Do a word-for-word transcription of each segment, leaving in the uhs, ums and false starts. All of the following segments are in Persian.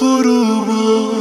غروبا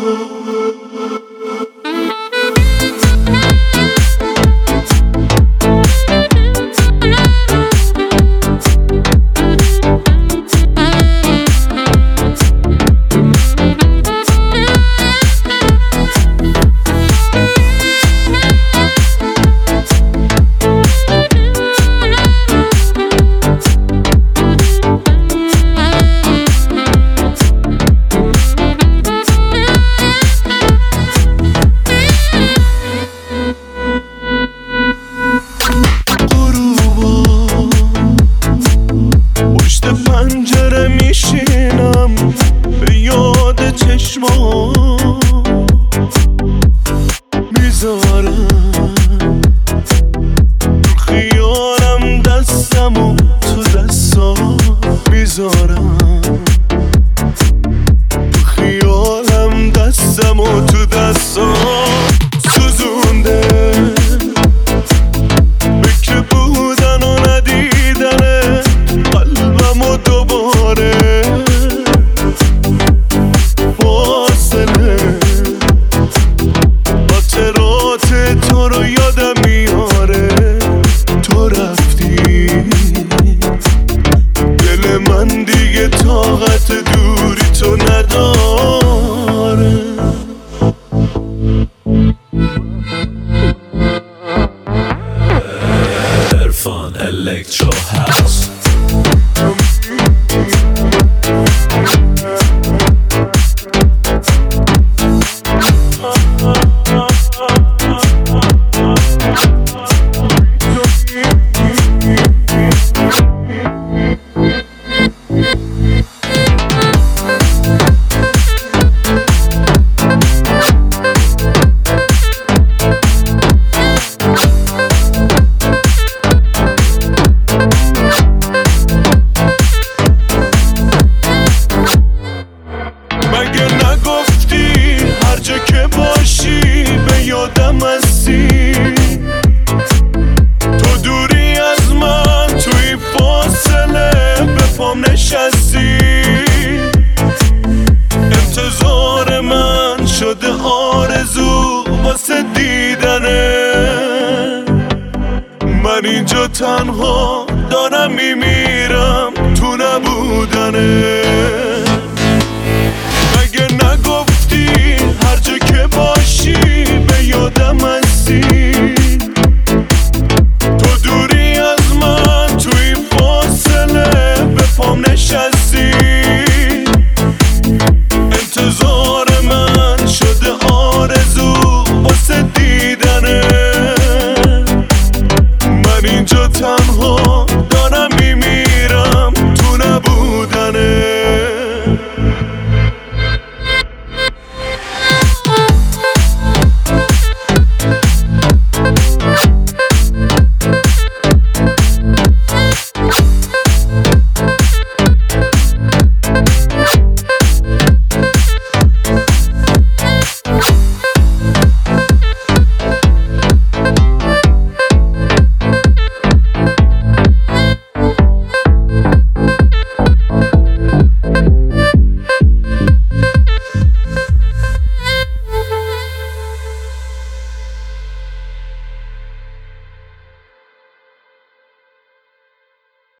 پنجره میشینم به یاد چشما میذارم تو خیالم دستمو تو دستا میذارم تو خیالم دستمو تو دستا سوزونده بکر بودن و ندیدنه قلبمو دوباره فاصله خاطرات تو رو یادم میاره تو رفتی دل من دیگه طاقت دوری تو نداره عرفان الکترو هاوس مگه نگفتی هر جا که باشی به یادم هستی تو دوری از من توی فاصله به پام نشستی انتظار من شده آرزو واسه دیدنه من اینجا تنها دارم میمیرم